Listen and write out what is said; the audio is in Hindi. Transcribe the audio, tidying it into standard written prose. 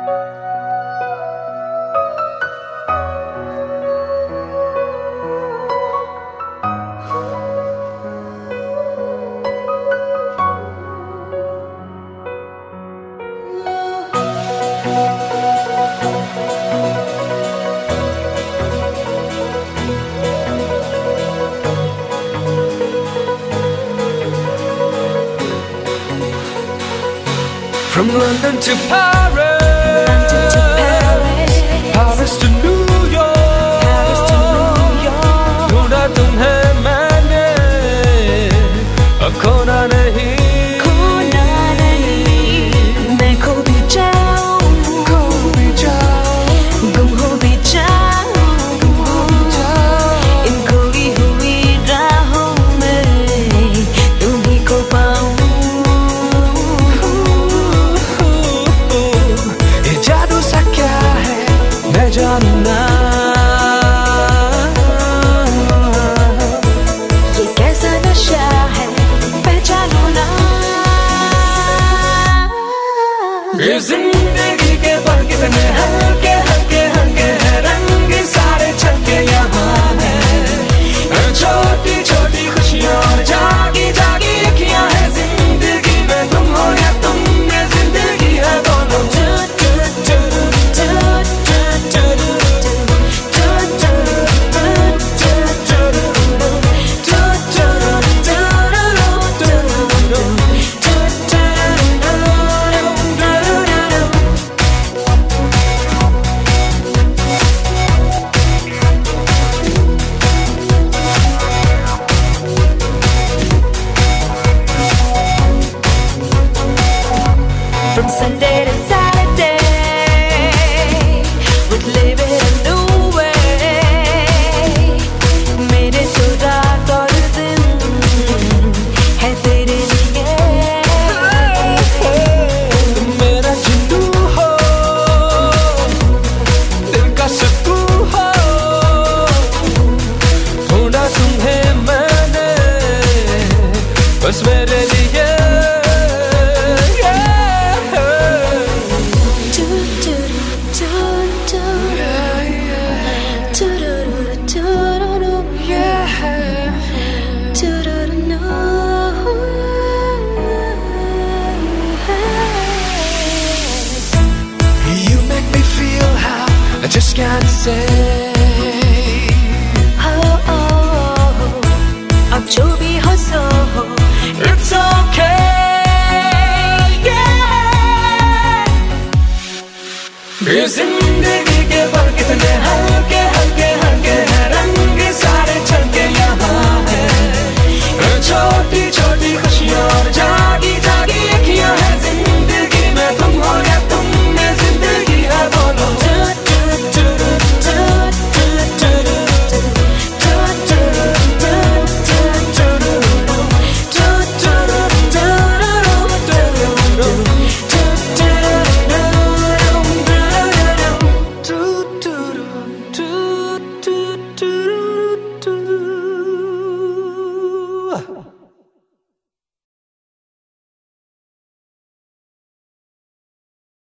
From London to Paris, Paris to New York, ढूंढा तुम्हें मैंने, अब खोना नहीं, मैं खो भी जाऊं, गुम हो भी जाऊं, इन खोई हुई राहों में तुम्हीं को पाऊं। जादू सा क्या है मैं जानू ना, ये कैसा नशा है पहचानू ना। ये जिंदगी के पल कितने हल्के हल्के हल्के हैं, रंग सारे छलके यहाँ हैं, छोटी छोटी खुशियाँ और जागी जागी अखियाँ हैं। जिंदगी में तुम हो या तुम में जिंदगी है दोनों। From Sunday to Saturday, would live it a new way. मेरे तो रात और दिन है तेरे लिए। तुम मेरा जुनू हो, दिल का सुकून हो, ढूंढा तुम्हें मैंने बस मेरे लिए। I just can't say